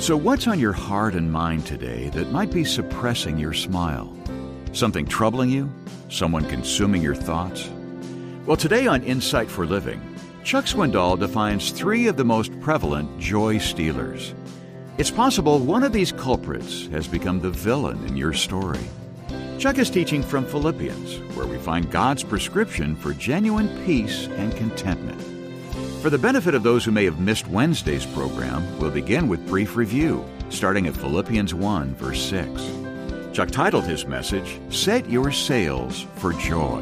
So what's on your heart and mind today that might be suppressing your smile? Something troubling you? Someone consuming your thoughts? Well, today on Insight for Living, Chuck Swindoll defines 3 of the most prevalent joy stealers. It's possible one of these culprits has become the villain in your story. Chuck is teaching from Philippians, where we find God's prescription for genuine peace and contentment. For the benefit of those who may have missed Wednesday's program, we'll begin with brief review, starting at Philippians 1, verse 6. Chuck titled his message, Set Your Sails for Joy.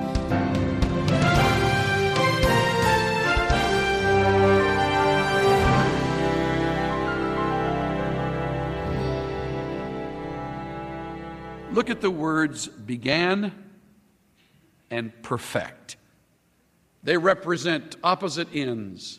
Look at the words began and perfect. They represent opposite ends.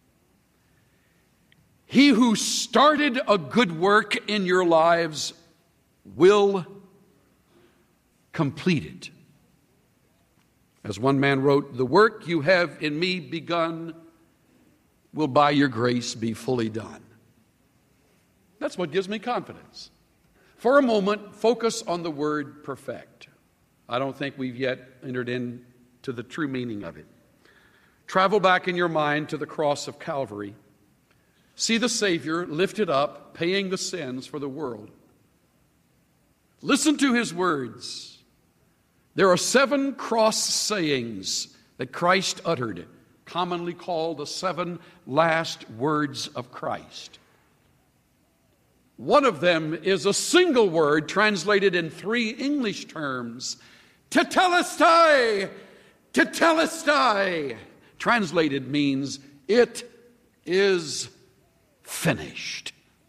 He who started a good work in your lives will complete it. As one man wrote, the work you have in me begun will by your grace be fully done. That's what gives me confidence. For a moment, focus on the word perfect. I don't think we've yet entered into the true meaning of it. Travel back in your mind to the cross of Calvary. See the Savior lifted up, paying the sins for the world. Listen to his words. There are 7 cross sayings that Christ uttered, commonly called the 7 last words of Christ. One of them is a single word translated in 3 English terms. Tetelestai, tetelestai. Translated means, it is finished.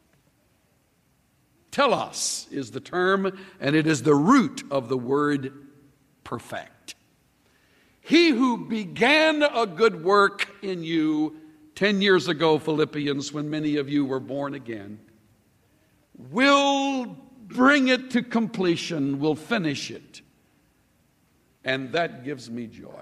Telos is the term, and it is the root of the word perfect. He who began a good work in you 10 years ago, Philippians, when many of you were born again, will bring it to completion, will finish it. And that gives me joy.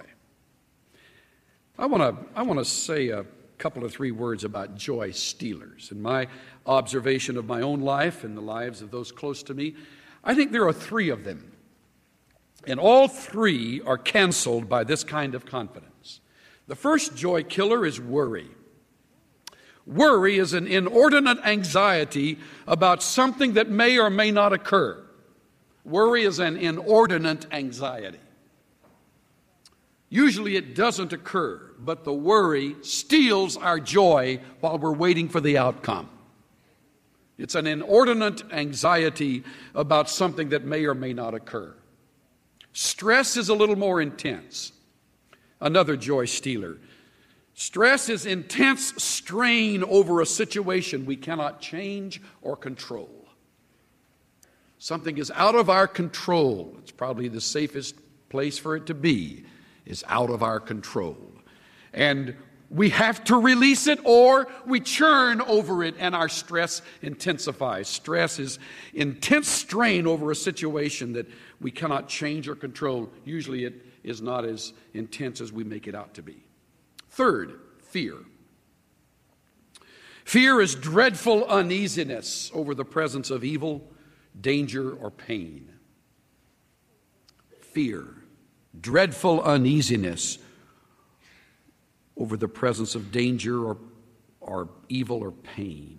I want to say a couple of 3 words about joy stealers. In my observation of my own life and the lives of those close to me, I think there are 3 of them. And all 3 are canceled by this kind of confidence. The first joy killer is worry. Worry is an inordinate anxiety about something that may or may not occur. Worry is an inordinate anxiety. Usually it doesn't occur, but the worry steals our joy while we're waiting for the outcome. It's an inordinate anxiety about something that may or may not occur. Stress is a little more intense. Another joy stealer. Stress is intense strain over a situation we cannot change or control. Something is out of our control. It's probably the safest place for it to be, is out of our control. And we have to release it, or we churn over it and our stress intensifies. Stress is intense strain over a situation that we cannot change or control. Usually it is not as intense as we make it out to be. Third, fear. Fear is dreadful uneasiness over the presence of evil, danger, or pain. Fear, dreadful uneasiness over the presence of danger or evil or pain.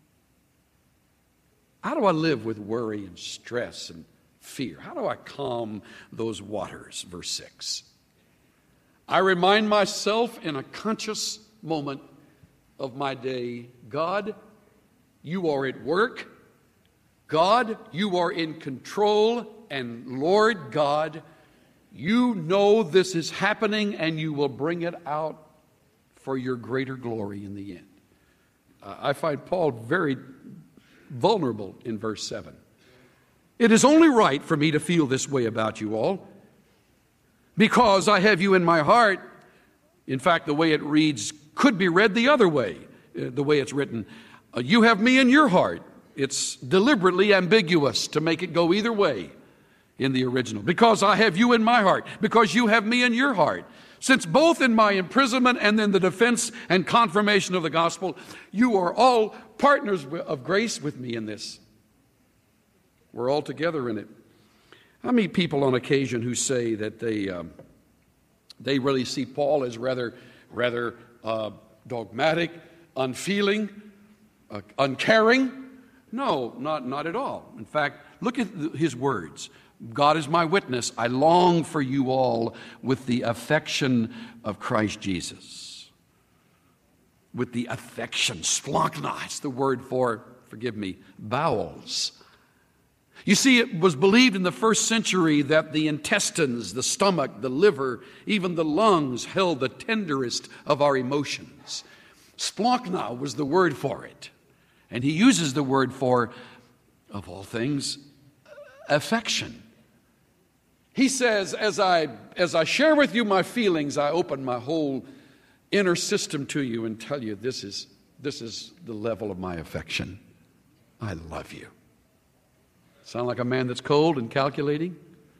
How do I live with worry and stress and fear? How do I calm those waters? Verse 6. I remind myself in a conscious moment of my day, God, you are at work. God, you are in control. And Lord God, you know this is happening and you will bring it out for your greater glory in the end. I find Paul very vulnerable in verse 7. It is only right for me to feel this way about you all, because I have you in my heart. In fact, the way it reads could be read the other way, the way it's written. You have me in your heart. It's deliberately ambiguous to make it go either way. in the original. Because I have you in my heart, because you have me in your heart. Since both in my imprisonment and in the defense and confirmation of the gospel, you are all partners of grace with me in this. We're all together in it. I meet people on occasion who say that they really see Paul as rather dogmatic, unfeeling, uncaring. No, not at all. In fact, look at his words. God is my witness. I long for you all with the affection of Christ Jesus. With the affection, splankna, it's the word for, forgive me, bowels. You see, it was believed in the first century that the intestines, the stomach, the liver, even the lungs held the tenderest of our emotions. Splankna was the word for it. And he uses the word for, of all things, affection. He says, as I share with you my feelings, I open my whole inner system to you and tell you this is the level of my affection. I love you. Sound like a man that's cold and calculating?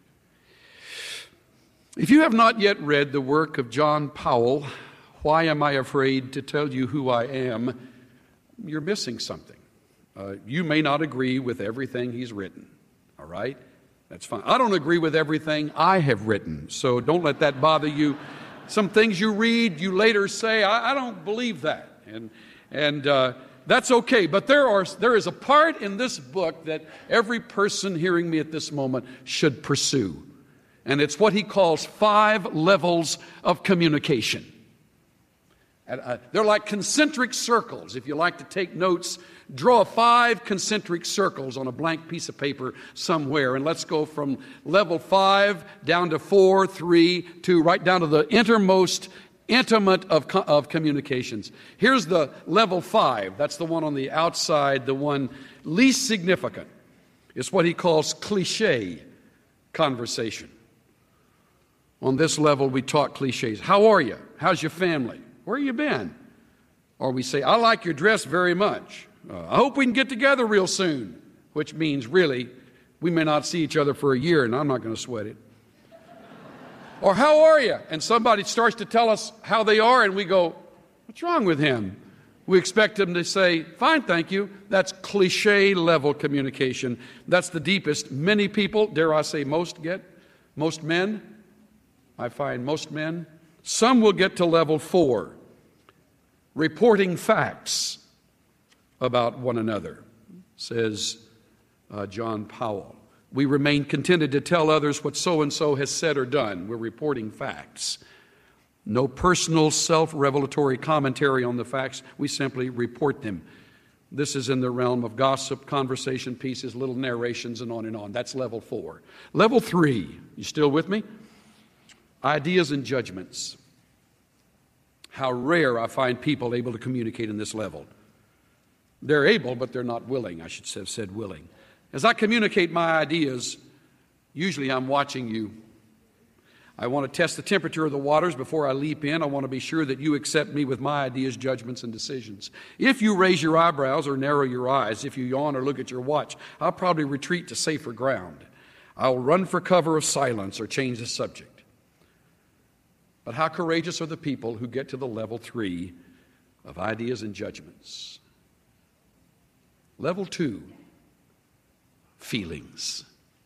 If you have not yet read the work of John Powell, Why Am I Afraid to Tell You Who I Am? You're missing something. You may not agree with everything he's written, all right? That's fine. I don't agree with everything I have written, so don't let that bother you. Some things you read, you later say, I don't believe that, and that's okay. But there is a part in this book that every person hearing me at this moment should pursue, and it's what he calls 5 levels of communication. They're like concentric circles. If you like to take notes, draw 5 concentric circles on a blank piece of paper somewhere. And let's go from level 5 down to 4, 3, 2, right down to the innermost, intimate of communications. Here's the level 5. That's the one on the outside, the one least significant. It's what he calls cliche conversation. On this level, we talk cliches. How are you? How's your family? Where you been? Or we say, I like your dress very much. I hope we can get together real soon, which means really we may not see each other for a year, and I'm not going to sweat it. Or how are you? And somebody starts to tell us how they are, and we go, what's wrong with him? We expect them to say, fine, thank you. That's cliche level communication. That's the deepest. Many people, dare I say most get, most men, I find most men, some will get to level 4, reporting facts about one another, says John Powell. We remain contented to tell others what so-and-so has said or done. We're reporting facts. No personal self-revelatory commentary on the facts. We simply report them. This is in the realm of gossip, conversation pieces, little narrations, and on and on. That's level 4. Level 3, you still with me? Ideas and judgments. How rare I find people able to communicate in this level. They're able, but they're not willing. I should have said willing. As I communicate my ideas, usually I'm watching you. I want to test the temperature of the waters before I leap in. I want to be sure that you accept me with my ideas, judgments, and decisions. If you raise your eyebrows or narrow your eyes, if you yawn or look at your watch, I'll probably retreat to safer ground. I'll run for cover of silence or change the subject. But how courageous are the people who get to the level 3 of ideas and judgments? Level 2, feelings.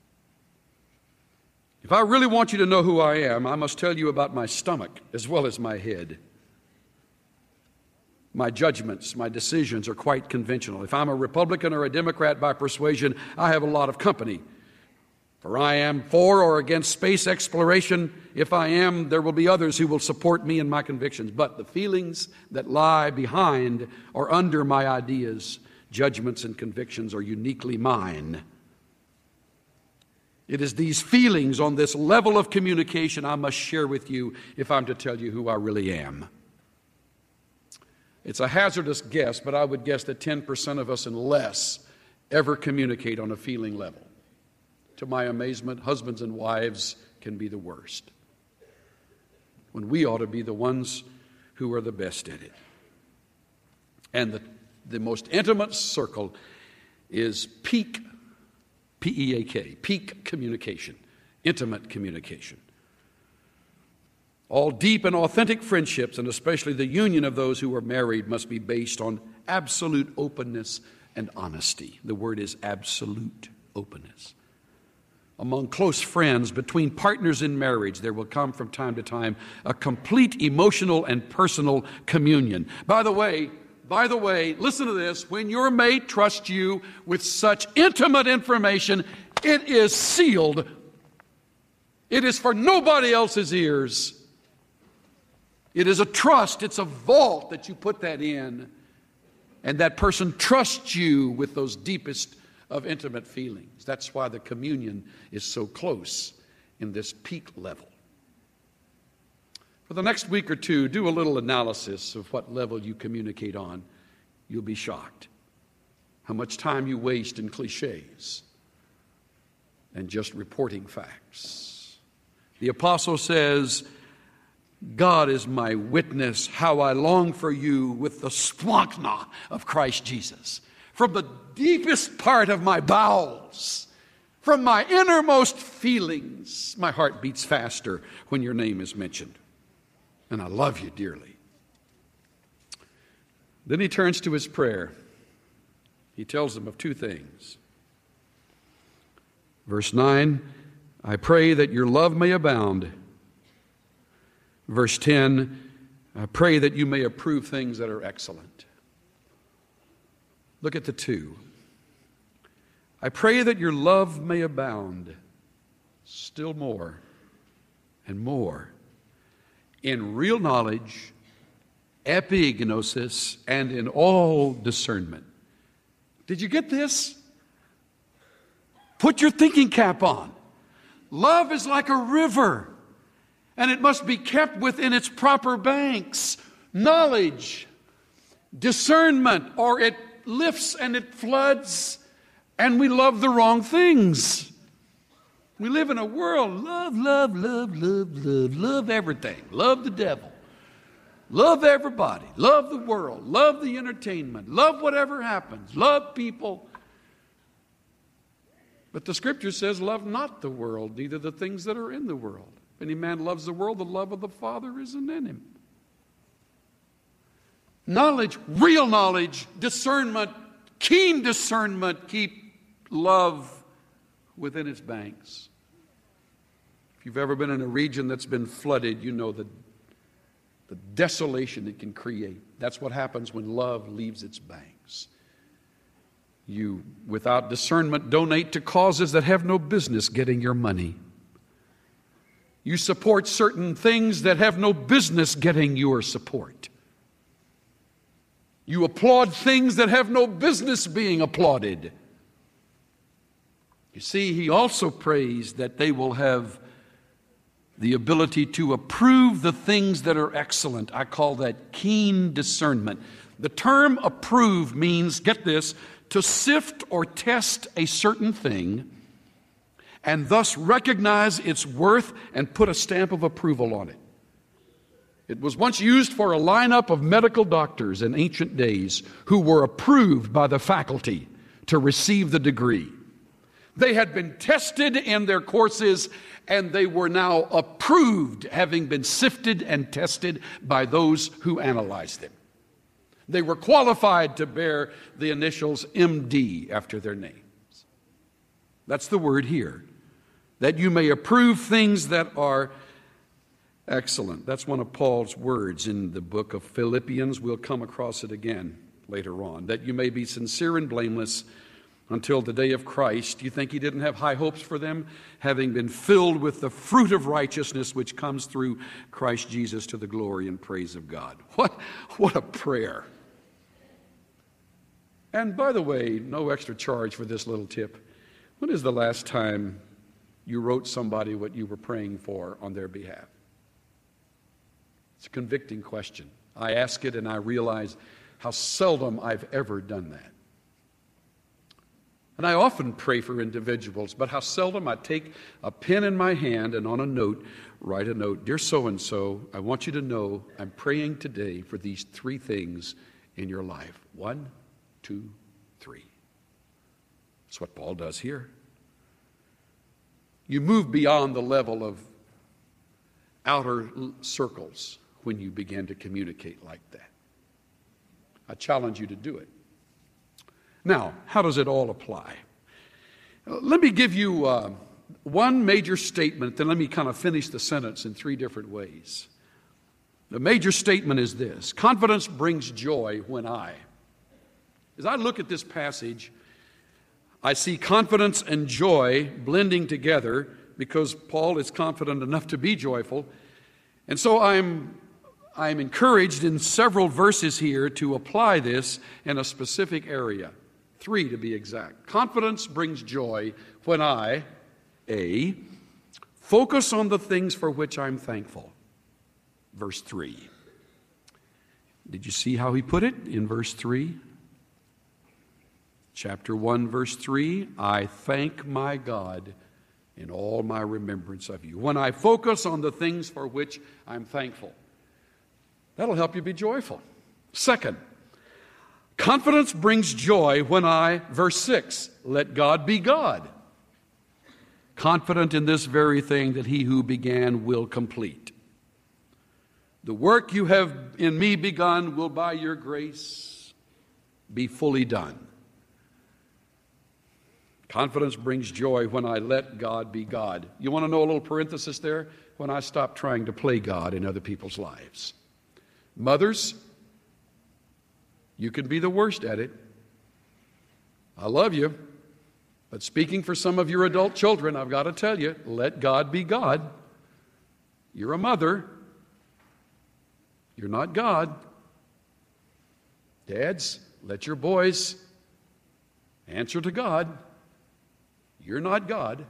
If I really want you to know who I am, I must tell you about my stomach as well as my head. My judgments, my decisions are quite conventional. If I'm a Republican or a Democrat by persuasion, I have a lot of company. For I am for or against space exploration. If I am, there will be others who will support me in my convictions. But the feelings that lie behind or under my ideas, judgments, and convictions are uniquely mine. It is these feelings on this level of communication I must share with you if I'm to tell you who I really am. It's a hazardous guess, but I would guess that 10% of us and less ever communicate on a feeling level. To my amazement, husbands and wives can be the worst, when we ought to be the ones who are the best at it. And the most intimate circle is peak, P-E-A-K, peak communication. intimate communication. All deep and authentic friendships, and especially the union of those who are married, must be based on absolute openness and honesty. The word is absolute openness. Among close friends, between partners in marriage, there will come from time to time a complete emotional and personal communion. By the way, listen to this. When your mate trusts you with such intimate information, it is sealed. It is for nobody else's ears. It is a trust. It's a vault that you put that in. And that person trusts you with those deepest of intimate feelings. That's why the communion is so close in this peak level. For the next week or two, do a little analysis of what level you communicate on. You'll be shocked how much time you waste in cliches and just reporting facts. The apostle says, God is my witness how I long for you with the splanchna of Christ Jesus. From the deepest part of my bowels, from my innermost feelings, my heart beats faster when your name is mentioned. And I love you dearly. Then he turns to his prayer. He tells them of two things. Verse 9, I pray that your love may abound. Verse 10, I pray that you may approve things that are excellent. Look at the two. I pray that your love may abound still more and more in real knowledge, epignosis, and in all discernment. Did you get this? Put your thinking cap on. Love is like a river, and it must be kept within its proper banks. Knowledge, discernment, or it lifts and it floods, and we love the wrong things. We live in a world, love everything. Love the devil. Love everybody. Love the world. Love the entertainment. Love whatever happens. Love people. But the Scripture says, love not the world, neither the things that are in the world. If any man loves the world, the love of the Father isn't in him. Knowledge, real knowledge, discernment, keen discernment, keep love within its banks. If you've ever been in a region that's been flooded, you know the desolation it can create. That's what happens when love leaves its banks. You, without discernment, donate to causes that have no business getting your money. You support certain things that have no business getting your support. You applaud things that have no business being applauded. You see, he also prays that they will have the ability to approve the things that are excellent. I call that keen discernment. The term approve means, get this, to sift or test a certain thing and thus recognize its worth and put a stamp of approval on it. It was once used for a lineup of medical doctors in ancient days who were approved by the faculty to receive the degree. They had been tested in their courses, and they were now approved, having been sifted and tested by those who analyzed them. They were qualified to bear the initials MD after their names. That's the word here. That you may approve things that are excellent. That's one of Paul's words in the book of Philippians. We'll come across it again later on. That you may be sincere and blameless until the day of Christ. You think he didn't have high hopes for them? Having been filled with the fruit of righteousness which comes through Christ Jesus to the glory and praise of God. What a prayer. And by the way, no extra charge for this little tip. When is the last time you wrote somebody what you were praying for on their behalf? It's a convicting question. I ask it and I realize how seldom I've ever done that. And I often pray for individuals, but how seldom I take a pen in my hand and on a note, write a note. Dear so-and-so, I want you to know I'm praying today for these 3 things in your life. 1, 2, 3. That's what Paul does here. You move beyond the level of outer circles when you begin to communicate like that. I challenge you to do it. Now, how does it all apply? Let me give you one major statement, then let me kind of finish the sentence in three different ways. The major statement is this: confidence brings joy when as I look at this passage, I see confidence and joy blending together because Paul is confident enough to be joyful. And so I'm encouraged in several verses here to apply this in a specific area. 3 to be exact. Confidence brings joy when A, focus on the things for which I'm thankful. Verse 3. Did you see how he put it in verse 3? Chapter 1, verse 3, I thank my God in all my remembrance of you. When I focus on the things for which I'm thankful. That'll help you be joyful. Second, confidence brings joy when verse 6, let God be God. Confident in this very thing that he who began will complete. The work you have in me begun will by your grace be fully done. Confidence brings joy when I let God be God. You want to know a little parenthesis there? When I stop trying to play God in other people's lives. Mothers, you can be the worst at it. I love you. But speaking for some of your adult children, I've got to tell you, let God be God. You're a mother. You're not God. Dads, let your boys answer to God. You're not God.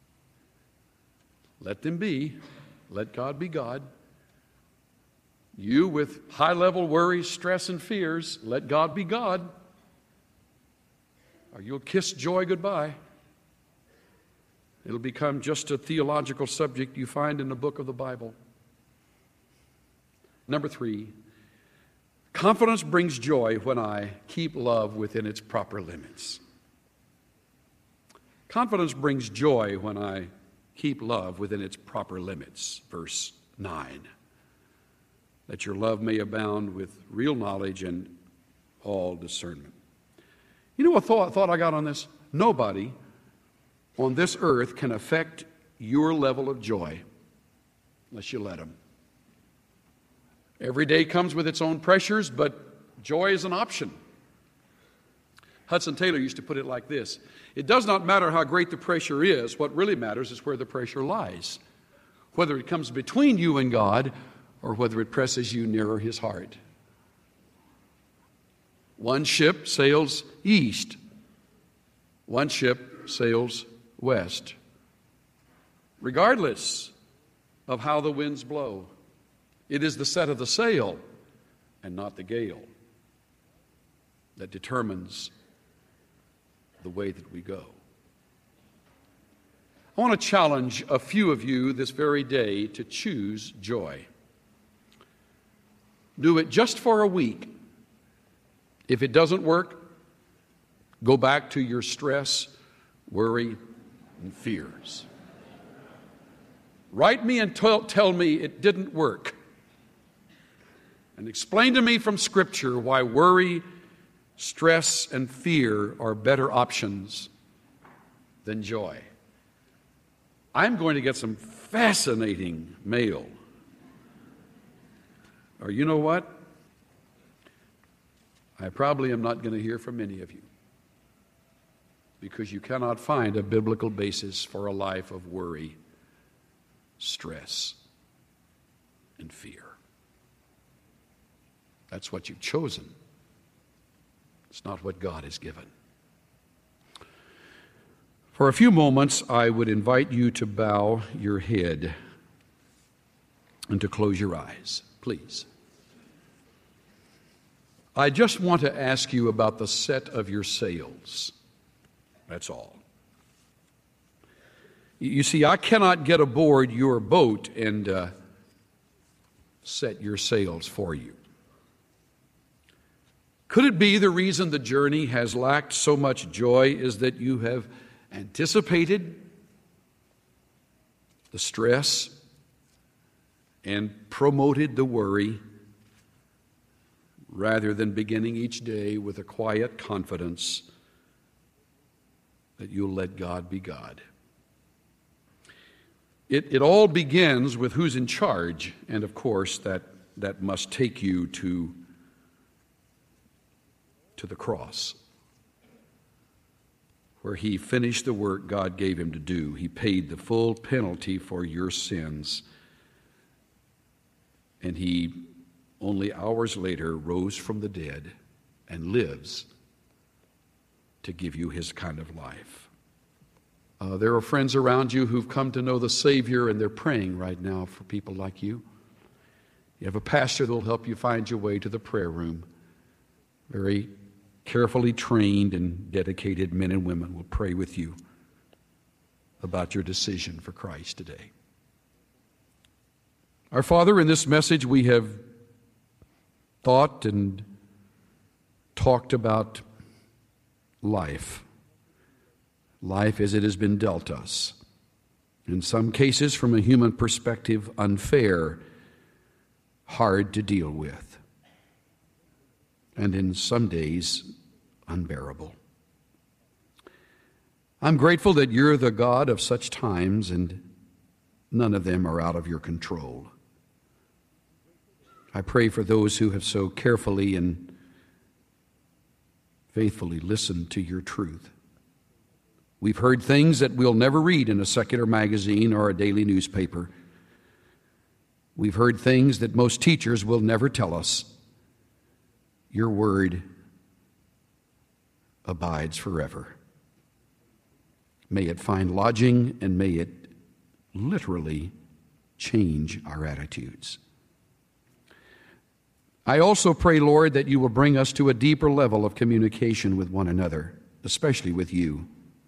Let them be. Let God be God. You with high-level worries, stress, and fears, let God be God. Or you'll kiss joy goodbye. It'll become just a theological subject you find in the book of the Bible. Number 3, confidence brings joy when I keep love within its proper limits. Confidence brings joy when I keep love within its proper limits. Verse 9. That your love may abound with real knowledge and all discernment. You know what thought I got on this? Nobody on this earth can affect your level of joy unless you let them. Every day comes with its own pressures, but joy is an option. Hudson Taylor used to put it like this: it does not matter how great the pressure is. What really matters is where the pressure lies, whether it comes between you and God or whether it presses you nearer his heart. One ship sails east. One ship sails west. Regardless of how the winds blow, it is the set of the sail and not the gale that determines the way that we go. I want to challenge a few of you this very day to choose joy. Do it just for a week. If it doesn't work, go back to your stress, worry, and fears. Write me and tell me it didn't work. And explain to me from Scripture why worry, stress, and fear are better options than joy. I'm going to get some fascinating mail. Or you know what? I probably am not going to hear from many of you because you cannot find a biblical basis for a life of worry, stress, and fear. That's what you've chosen. It's not what God has given. For a few moments, I would invite you to bow your head and to close your eyes, please. I just want to ask you about the set of your sails. That's all. You see, I cannot get aboard your boat and set your sails for you. Could it be the reason the journey has lacked so much joy is that you have anticipated the stress and promoted the worry, rather than beginning each day with a quiet confidence that you'll let God be God. It all begins with who's in charge, and of course that must take you to the cross, where he finished the work God gave him to do. He paid the full penalty for your sins, and he, only hours later, rose from the dead and lives to give you his kind of life. There are friends around you who've come to know the Savior, and they're praying right now for people like you. You have a pastor that will help you find your way to the prayer room. Very carefully trained and dedicated men and women will pray with you about your decision for Christ today. Our Father, in this message we have thought and talked about life. Life as it has been dealt us. In some cases, from a human perspective, unfair, hard to deal with, and in some days, unbearable. I'm grateful that you're the God of such times, and none of them are out of your control. I pray for those who have so carefully and faithfully listened to your truth. We've heard things that we'll never read in a secular magazine or a daily newspaper. We've heard things that most teachers will never tell us. Your word abides forever. May it find lodging, and may it literally change our attitudes. I also pray, Lord, that you will bring us to a deeper level of communication with one another, especially with you.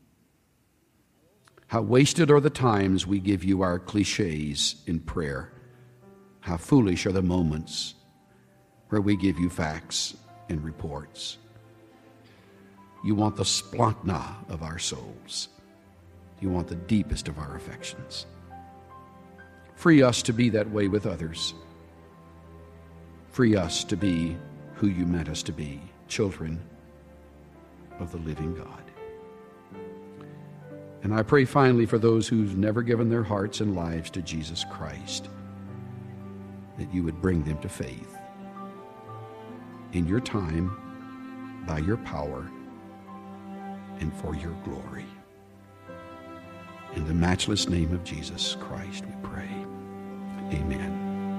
How wasted are the times we give you our cliches in prayer. How foolish are the moments where we give you facts and reports. You want the splachna of our souls. You want the deepest of our affections. Free us to be that way with others. Free us to be who you meant us to be, children of the living God. And I pray finally for those who've never given their hearts and lives to Jesus Christ, that you would bring them to faith in your time, by your power, and for your glory. In the matchless name of Jesus Christ we pray. Amen.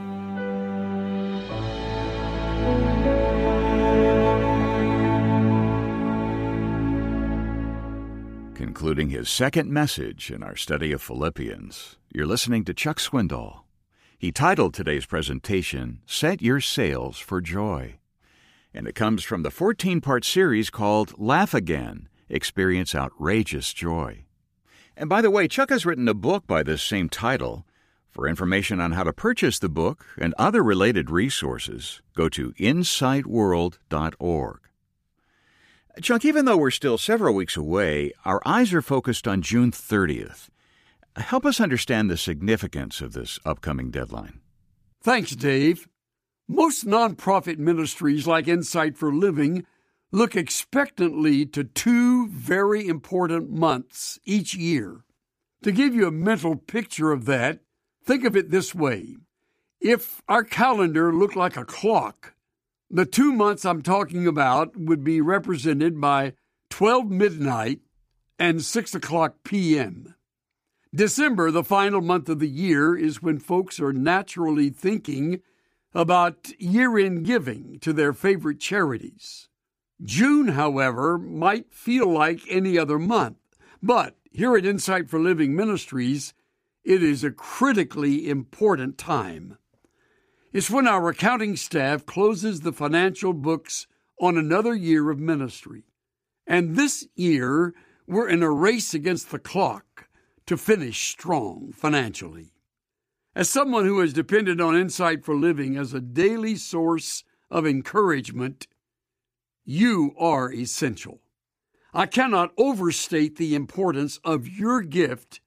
Concluding his second message in our study of Philippians, you're listening to Chuck Swindoll. He titled today's presentation, Set Your Sails for Joy. And it comes from the 14-part series called Laugh Again, Experience Outrageous Joy. And by the way, Chuck has written a book by this same title. For information on how to purchase the book and other related resources, go to insightworld.org. Chuck, even though we're still several weeks away, our eyes are focused on June 30th. Help us understand the significance of this upcoming deadline. Thanks, Dave. Most nonprofit ministries like Insight for Living look expectantly to two very important months each year. To give you a mental picture of that, think of it this way. If our calendar looked like a clock, the 2 months I'm talking about would be represented by 12 midnight and 6 o'clock p.m. December, the final month of the year, is when folks are naturally thinking about year-end giving to their favorite charities. June, however, might feel like any other month, but here at Insight for Living Ministries, it is a critically important time. It's when our accounting staff closes the financial books on another year of ministry. And this year, we're in a race against the clock to finish strong financially. As someone who has depended on Insight for Living as a daily source of encouragement, you are essential. I cannot overstate the importance of your gift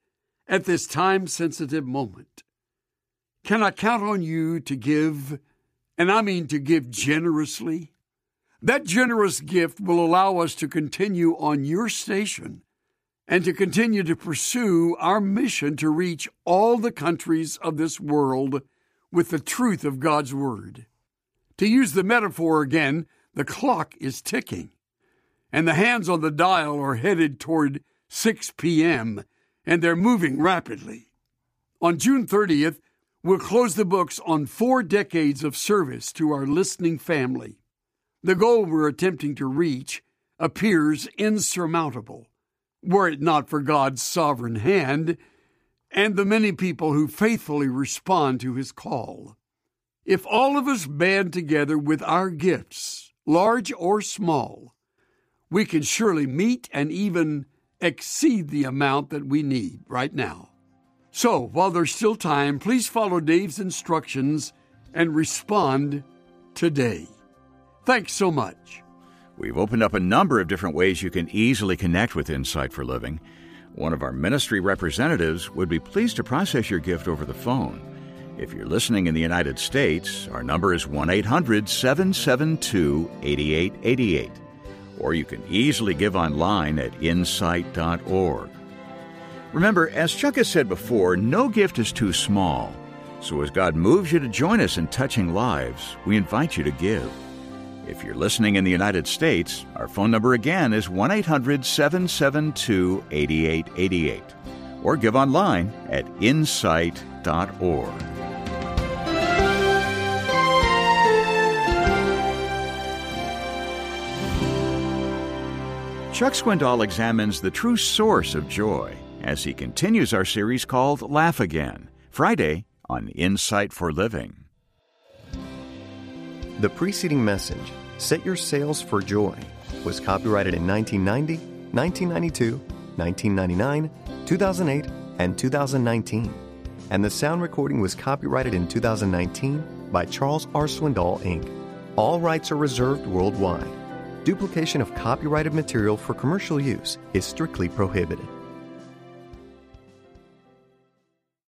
at this time-sensitive moment. Can I count on you to give, and I mean to give generously? That generous gift will allow us to continue on your station and to continue to pursue our mission to reach all the countries of this world with the truth of God's Word. To use the metaphor again, the clock is ticking, and the hands on the dial are headed toward 6 p.m., and they're moving rapidly. On June 30th, we'll close the books on 4 decades of service to our listening family. The goal we're attempting to reach appears insurmountable, were it not for God's sovereign hand and the many people who faithfully respond to His call. If all of us band together with our gifts, large or small, we can surely meet and even exceed the amount that we need right now. So, while there's still time, please follow Dave's instructions and respond today. Thanks so much. We've opened up a number of different ways you can easily connect with Insight for Living. One of our ministry representatives would be pleased to process your gift over the phone. If you're listening in the United States, our number is 1-800-772-8888. Or you can easily give online at insight.org. Remember, as Chuck has said before, no gift is too small. So as God moves you to join us in touching lives, we invite you to give. If you're listening in the United States, our phone number again is 1-800-772-8888. Or give online at insight.org. Chuck Swindoll examines the true source of joy as he continues our series called Laugh Again, Friday on Insight for Living. The preceding message, Set Your Sails for Joy, was copyrighted in 1990, 1992, 1999, 2008, and 2019, and the sound recording was copyrighted in 2019 by Charles R. Swindoll, Inc. All rights are reserved worldwide. Duplication of copyrighted material for commercial use is strictly prohibited.